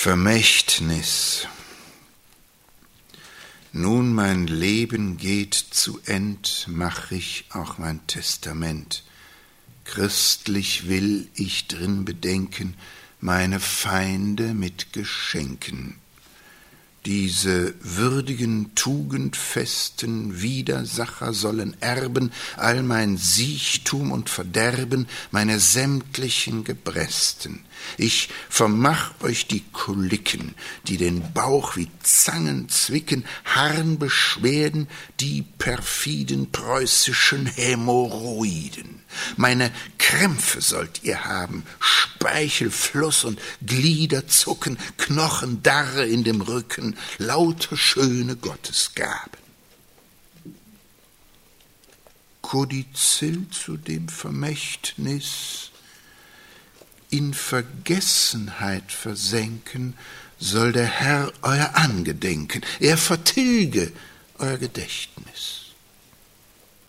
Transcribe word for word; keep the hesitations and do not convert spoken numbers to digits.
Vermächtnis. Nun mein Leben geht zu End, mach ich auch mein Testament. Christlich will ich drin bedenken, meine Feinde mit Geschenken. Diese würdigen, tugendfesten Widersacher sollen erben all mein Siechtum und Verderben, meine sämtlichen Gebresten. Ich vermach euch die Koliken, die den Bauch wie Zangen zwicken, Harnbeschwerden, die perfiden preußischen Hämorrhoiden. Meine Krämpfe sollt ihr haben, Speichelfluss und Gliederzucken, Knochendarre in dem Rücken, lauter schöne Gottesgaben. Kodizill zu dem Vermächtnis, in Vergessenheit versenken, soll der Herr euer Angedenken, er vertilge euer Gedächtnis.